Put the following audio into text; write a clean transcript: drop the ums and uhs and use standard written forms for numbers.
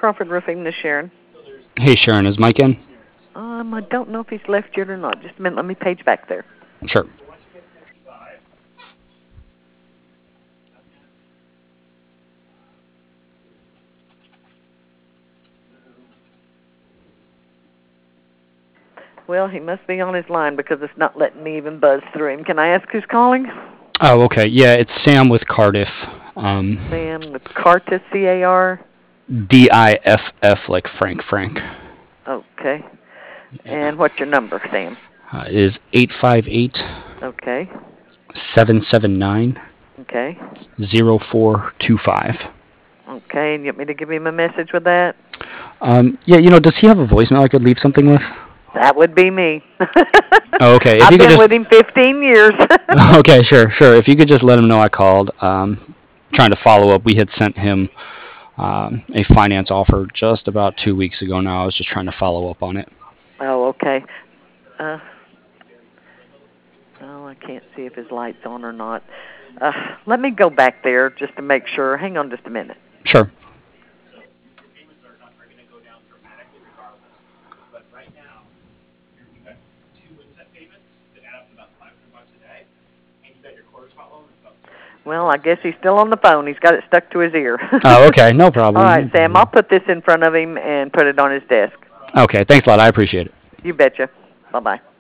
Crawford Roofing, this is Sharon. Hey, Sharon, is Mike in? I don't know if he's left yet or not. Just a minute, let me page back there. Sure. Well, he must be on his line because it's not letting me even buzz through him. Can I ask who's calling? Oh, okay. Yeah, it's Sam with Cardiff. Sam with Cartis, C-A-R? Diff, like Frank. Okay. And what's your number, Sam? It is 858 Okay. 779 Okay. 0425. Okay, and you want me to give him a message with that? Yeah, does he have a voicemail I could leave something with? That would be me. Oh, okay. If I've you could been just... with him 15 years. Okay, sure. If you could just let him know I called, trying to follow up. We had sent him a finance offer just about 2 weeks ago now. I was just trying to follow up on it. Oh, okay. Oh, I can't see if his light's on or not. Let me go back there just to make sure. Hang on just a minute. Sure. Well, I guess he's still on the phone. He's got it stuck to his ear. Oh, okay. No problem. All right, Sam, I'll put this in front of him and put it on his desk. Okay. Thanks a lot. I appreciate it. You betcha. Bye-bye.